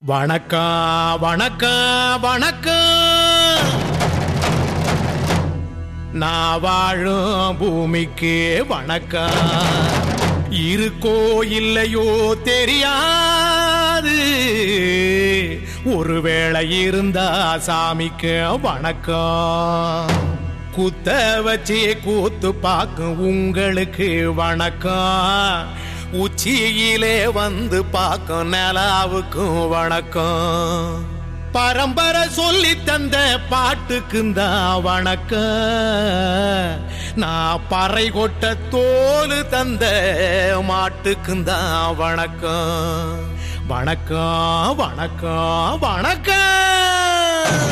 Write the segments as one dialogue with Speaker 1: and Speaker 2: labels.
Speaker 1: வணக்கம் வணக்கம் வணக்கம். நான் வாழும் பூமிக்கு வணக்கம். இருக்கோ இல்லையோ தெரியாது, ஒருவேளை இருந்தா சாமிக்கு வணக்கம். குத்த வச்சு கூத்து பார்க்கும் உங்களுக்கு வணக்கம். உச்சியிலே வந்து பார்க்கும் நிலாவுக்கும் வணக்கம். பரம்பரை சொல்லி தந்த பாட்டுக்குந்தான் வணக்கம். நான் பறை கொட்ட தோல் தந்த மாட்டுக்குந்தான் வணக்கம். வணக்கம் வணக்கம் வணக்கம்.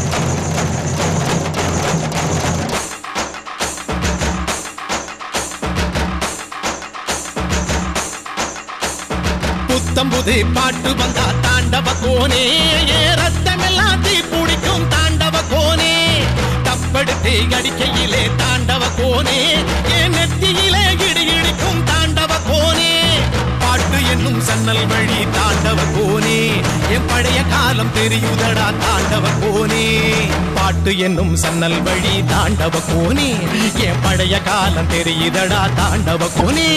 Speaker 1: புத்தம்புது பாட்டு வந்தா தாண்டவ கோனே, ரத்தம் எல்லாம் தீ பிடிக்கும் தாண்டவ கோனே. தப்படுத்து அடிக்கையிலே தாண்டவ கோனே, என் நெத்தியிலே இடி இடிக்கும் தாண்டவ கோனே. பாட்டு என்னும் சன்னல் வழி தாண்டவ கோனே, என் பழைய காலம் தெரியுதடா தாண்டவ கோனே. பாட்டு என்னும் சன்னல் வழி தாண்டவ கோனே, என் பழைய காலம் தெரியுதடா தாண்டவ கோனே.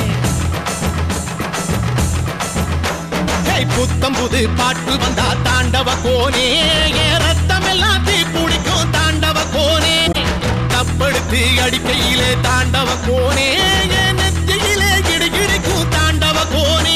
Speaker 1: புத்தம் புது பாட்டு வந்தா தாண்டவ கோனே, ரத்தம் எல்லாம் தீ பிடிக்கும் தாண்டவ கோனே. தப்படுத்து அடிக்கையிலே தாண்டவ கோனே, நெத்தியிலே கிடுகிடுக்கும் தாண்டவ கோனே.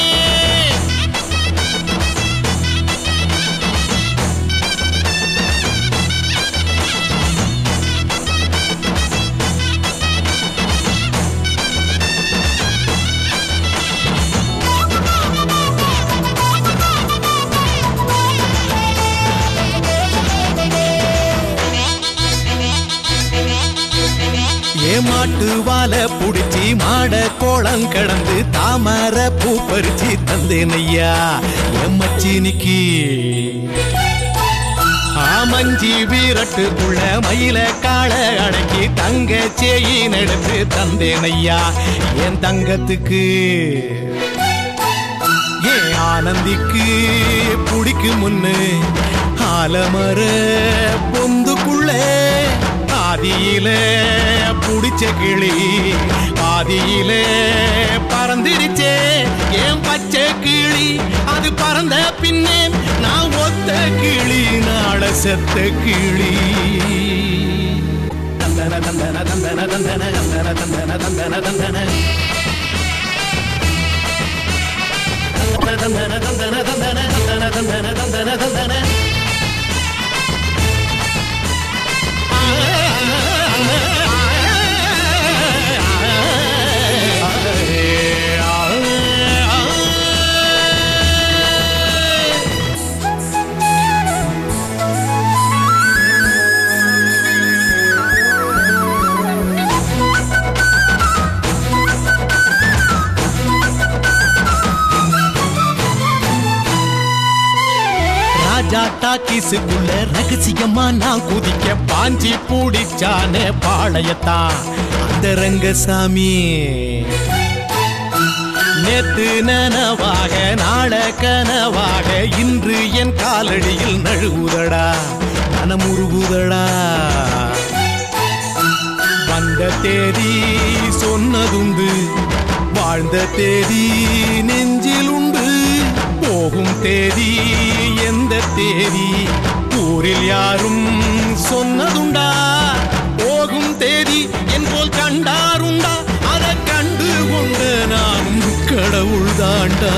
Speaker 1: மாட்டு வாழ புடிச்சி மாட கோளம் கடந்து தாமர பூ பறிச்சு தந்தேனையா எம்மச்சினிக்கு. ஆமஞ்சி வீரட்டுக்குள்ள மயில கால அடக்கி தங்க சேயின் எடுத்து தந்தேனையா என் தங்கத்துக்கு. ஏன் ஆனந்திக்கு புடிக்கு முன்னு ஆலமர பொந்துக்குள்ள ஆதியில புடிச்ச கிளி ஆதியில பறந்துருச்சே ஏன் பச்சை கிளி. அது பறந்த பின்னே நான் ஒத்த கிளி நாள செத்த கிளி. தந்தன தந்தன தந்தன தந்தன தந்தன தந்தன தந்தன தந்தன தந்தன தந்தன தந்தன தந்தன தந்தன தந்தன தந்தன. டாக்கிஸுக்குள்ள ரகசியமா நான் குதிக்க பாஞ்சி பூடிச்சானே பாளையத்தான் அந்த ரங்கசாமி. நேத்து நனவாக நாள கனவாக இன்று என் காலடியில் நழுவுதடா மனமுருகுதடா. வந்த தேதி சொன்னதுண்டு, வாழ்ந்த தேதி நெஞ்சில் உண்டு. போகும் தேதி எந்த தேதி ஊரில் யாரும் சொன்னதுண்டா. போகும் தேதி என் போல் கண்டாருண்டா, அதை கண்டு கொண்ட நானும் கடவுள் தாண்டா.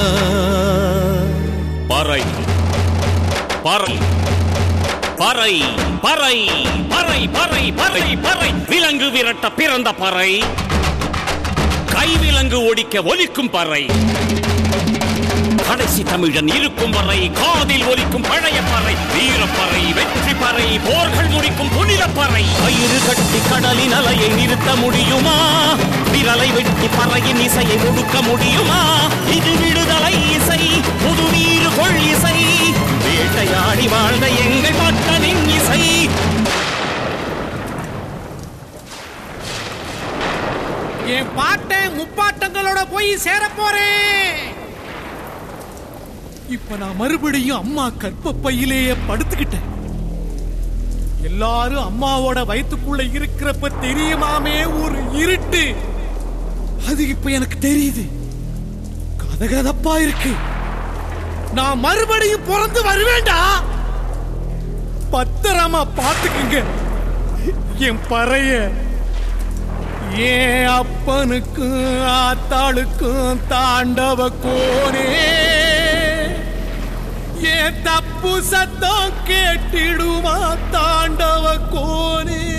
Speaker 2: பறை பறை பறை பறை பறை பறை பறை பறை. விலங்கு விரட்ட பிறந்த பறை, கைவிலங்கு ஒடிக்க ஒலிக்கும் பறை. கடைசி தமிழன் இருக்கும் வரை காதில் ஒலிக்கும் பழைய பறை. வீரப்பறை வெற்றி பறை, போர்கள் முடிக்கும் புனித பறை. கயிறு கட்டி கடலின் அலையை நிறுத்த முடியுமா? விரலை வெட்டி பறையின் இசையை ஒடுக்க முடியுமா? இது விடுதலை இசை, புது வீறு கொள் இசை, வேட்டையாடி வாழ்ந்த எங்கள் மக்களின் இசை.
Speaker 1: என் பாட்டை முப்பாட்டங்களோட போய் சேர போறேன். இப்ப நான் மறுபடியும் அம்மா கற்பப்பையிலேயே படுத்துக்கிட்டேன். எல்லாரும் அம்மாவோட வயிற்றுக்குள்ள இருக்கிறப்ப தெரியுமாமே ஒரு இருட்டு, அது இப்ப எனக்கு தெரியுது. கதகதப்பா இருக்கு. நான் மறுபடியும் பிறந்து வருவேண்டா. பத்திரமா பாத்துக்குங்க என் பறைய. ஏன் அப்பனுக்கும் ஆத்தாளுக்கும் தாண்டவ கோனே, ஏன் தப்பு சத்தம் கேட்டிடுமா தாண்டவ கோனே.